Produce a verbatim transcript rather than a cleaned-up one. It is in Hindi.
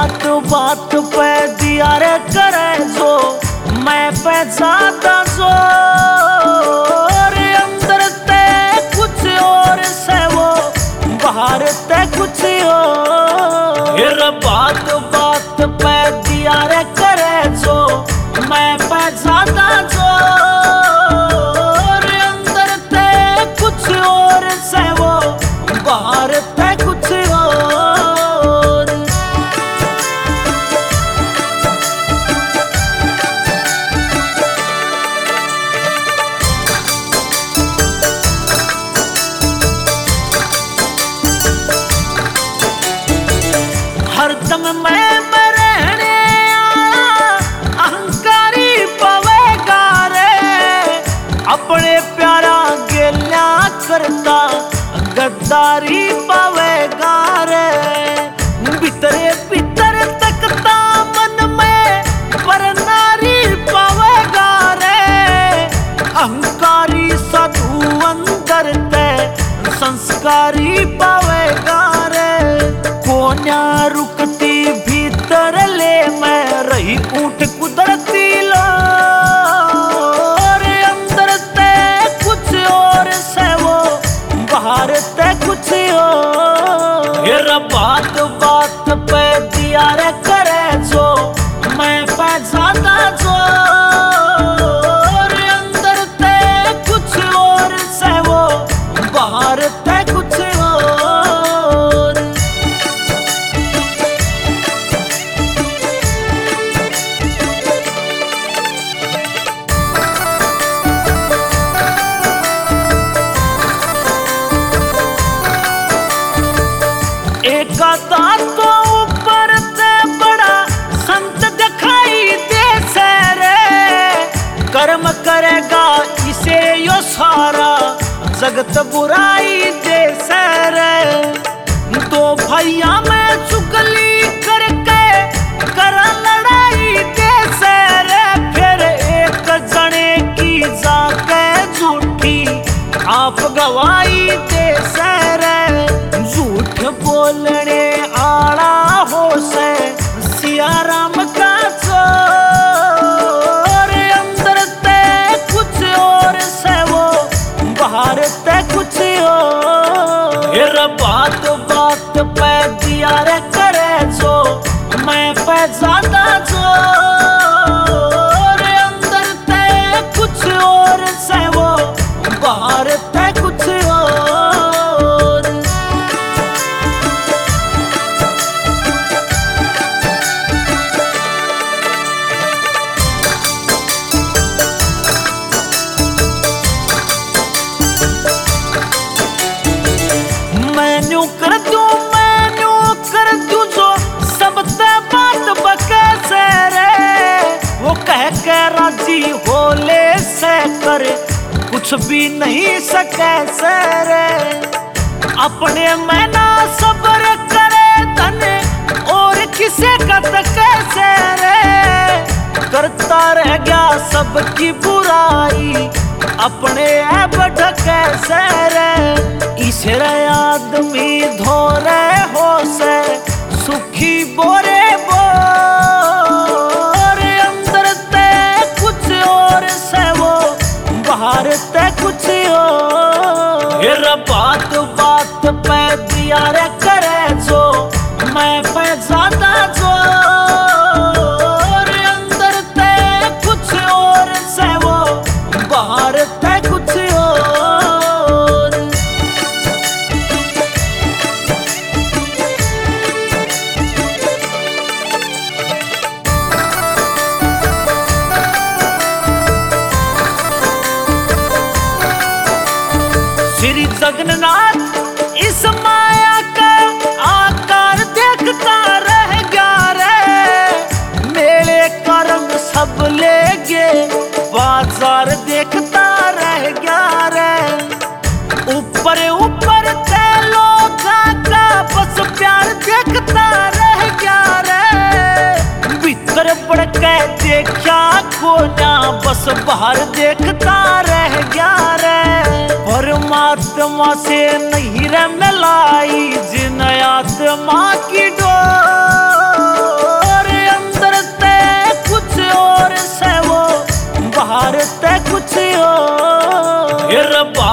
बात बात पे दिया रे करे जो मैं पे ज्यादा जोर, अंदर ते कुछ और से वो बाहर ते कुछ और। फिर बात बात पे दिया रे करे जो मैं पे ज्यादा जोर, अंदर ते कुछ और से वो बाहर ते कुछ और। हरदम मैं रहने अहंकारी पवेगा रे, अपने प्यारा गेल्या करता गद्दारी पवेगा रे। भीतरे भीतर तकता मन में पर नारी पवेगा रे, अहंकारी साधु अंदर ते संस्कारी पवेगा रे। कोन्या रुकती भीतर ले मैं रही ऊंट कुदरती लो, अंदर ते कुछ और से वो बाहर ते कुछ और। फिर बात बात पे दिया रे करे जो मैं पे ज्यादा जोर, अंदर ते कुछ और से वो बाहर ते कुछ और। एक आधा तो ऊपर से बड़ा संत दिखाई दे रे, कर्म करेगा इसे यो सारा जगत बुराई दे रे। दो भैया में चुगली करके कर लड़ाई दे रे, फिर एक जने की जाके झूठी आप गवाही दे रे। झूठ बोलने आड़ा हो से सिया राम का चोर, अंदर ते कुछ और से वो बाहर ते कुछ और। फिर बात बात पे दिया रे करे जो मैं पे ज्यादा जोर, अंदर ते कुछ और से वो बाहर ते कुछ और। मैन्यू कर दूं मैन्यू कर दूं जो सब ते बात बके से रे, वो कह के राजी हो ले से कर कुछ भी नहीं सके से रे। अपने में ना सब्र करे धन और किसे कत कैसे रे, करता रह गया सबकी बुराई अपने ऐब ढके से रे। ईश्वर आदमी धोरे हो से सुखी बोरे बोर, अंदर ते कुछ और से वो बाहर ते कुछ और। फिर बात बात पे दिया रे करे जो मैं पे ज्यादा जोर, अंदर ते कुछ और से वो बाहर ते कुछ और। श्री जगन्नाथ इस माया का आकार देखता रह गया रे, मेले का रंग सब ले गए बाजार देखता रह गया रे। ऊपर ऊपर ते लोगा का बस प्यार देखता रह गया रे, भीतर बढ़ के देखा कोना बस बाहर देखता रह गया रे। परमात्मा से नहीं रे मिलाई जिन आत्मा की डोर, दबा